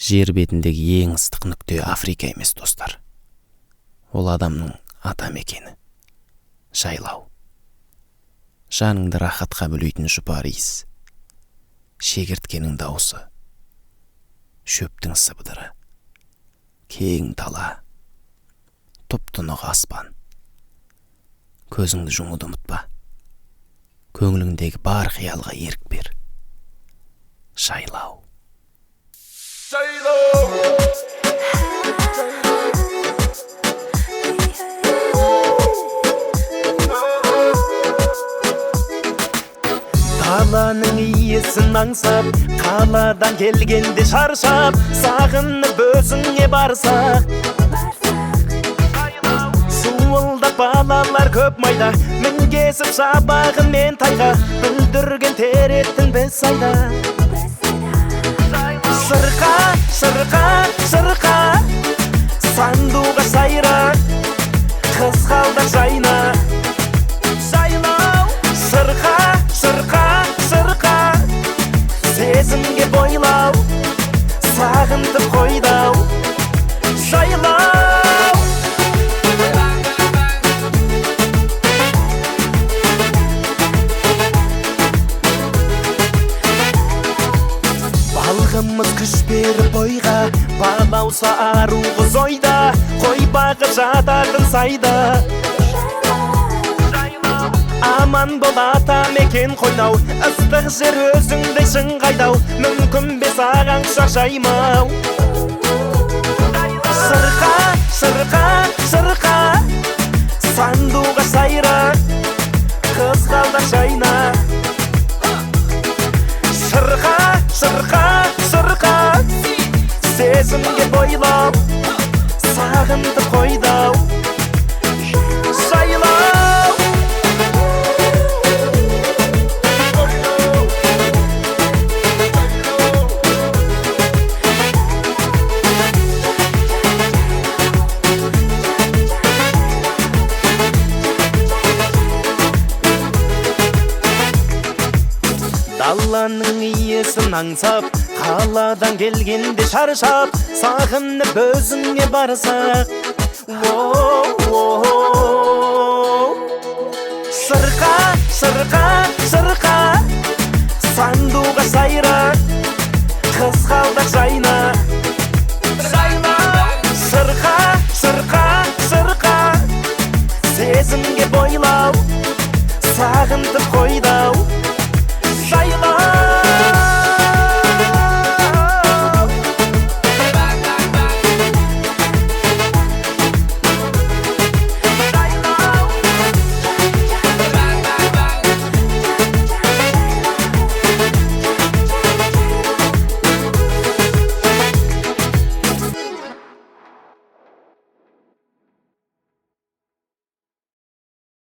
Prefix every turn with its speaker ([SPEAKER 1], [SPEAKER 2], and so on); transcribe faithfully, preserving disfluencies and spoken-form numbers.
[SPEAKER 1] Жер бетіндегі ең ыстық нүкте Африка емес, достар. Ол адамның ата мекені. Жайлау. Жаныңды рахатқа бөлейтін жұпар иіс. Шегірткенің дауысы. Шөптің сыбдыры. Кең дала. Тұп-тұнық аспан. Көзіңді жұмуды ұмытпа. Көңіліңдегі бар қиялға ерік бер. Жайлау.
[SPEAKER 2] Қаланың иесін аңсап, қаладан келгенде шаршап, сағынып өзіңе барсақ. Суылдап балалар көп майда, мінгесіп шабағымен тайға, бүлдірген тереттің біз айда. Сырқа, сырқа, сырқа, сандуға сайра, қызғалдақ жайна. Жайлау, сырқа, сырқа, сырқа, сезімге бойлау, сағынтып қойдау. Жайлау. Балғымыз күш беріп бойға, балауса ару қыз ойда, қой бағып жататын сайда. Аман бол ата мекен қойнау, ыстық жер өзіңдей шыңғайдау, мүмкін бе саған құшақ жаймау. Сырқа, сырқа, сырқа, сандуға сайра, қызғалдақ жайна. Сырқа, сырқа, сырқа, сезімге бойлау, сағынтып қойдау. Жайлау. Даланың иесін аңсап, қаладан келгенде шаршап, сағынып өзіңе барсақ. Сырқа, сырқа, сырқа, сандуға сайра, қызғалдақ жайна. Сырқа, сырқа, сырқа, сезімге бойлау, сағынтып қойдау.